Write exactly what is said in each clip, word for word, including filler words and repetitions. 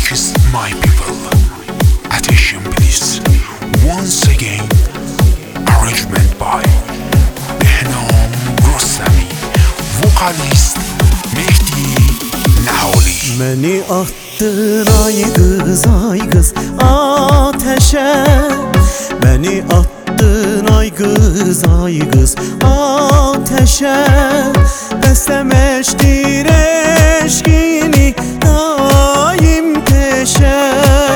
is my people. Attention please. Once again, arrangement by Behnam Grossami, vocalist Mehdi Naholi. Beni attın ay kız ay kız ateşe, beni attın ay kız ay kız ateşe. Beslemeştir eşkini daim peşe.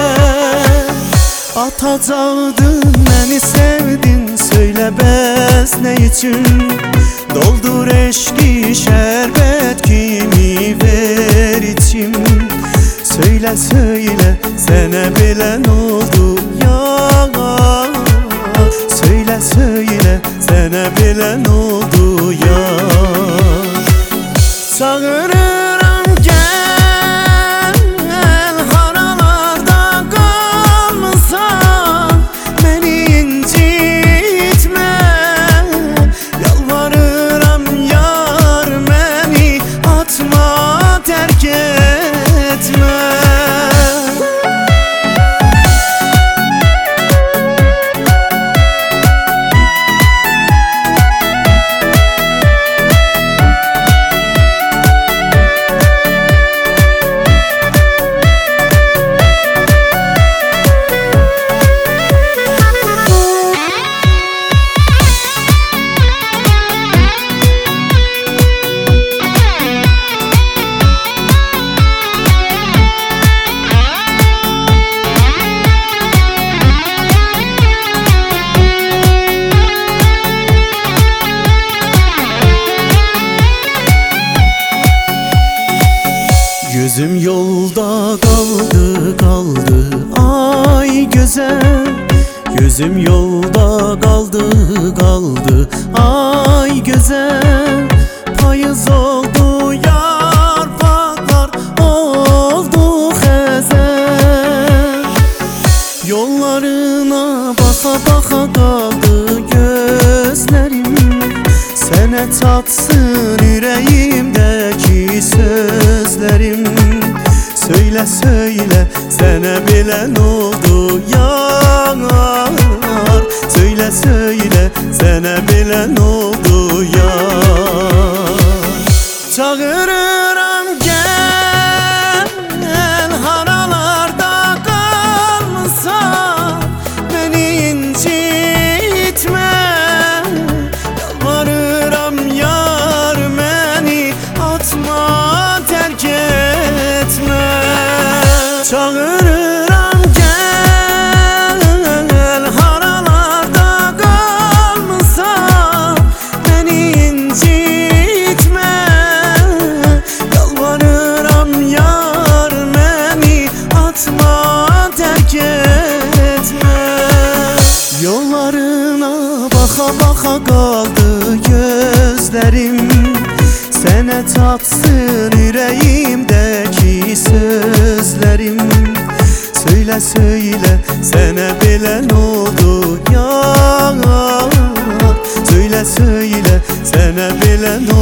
Atacaktın beni sevdin, söyle bez ne için? Doldur eşki şerbet kimi ver içim. Söyle söyle sana bilen oldu ya. Söyle söyle sana bilen oldu ya. Çağırırım gel, haralarda kalmışsan beni incitme. Yalvarırım yar beni atma, terk etme. Gözüm yolda kaldı kaldı ay güzel. Gözüm yolda kaldı kaldı ay güzel. Payız oldu yarpaklar, oldu hezel. Yollarına baka baka kaldı gözlerim. Sene tatsın yüreğimdeki sözlerim. Söyle söyle sana bilen oldu yar. Söyle söyle sana bilen oldu yar. Çağırırım gel, haralarda kalmışsan beni incitme. Yalvarırım yar beni atma, terk etme. Çağırırım gel, haralarda kalmışsan beni incitme. Yalvarırım yar beni atma, terk etme. Yollarına baka baka kaldı gözlerim. Sene tatsın yüreğimdeki sözlerim. Söyle söyle sana bilen oldu ya. Söyle söyle sana bilen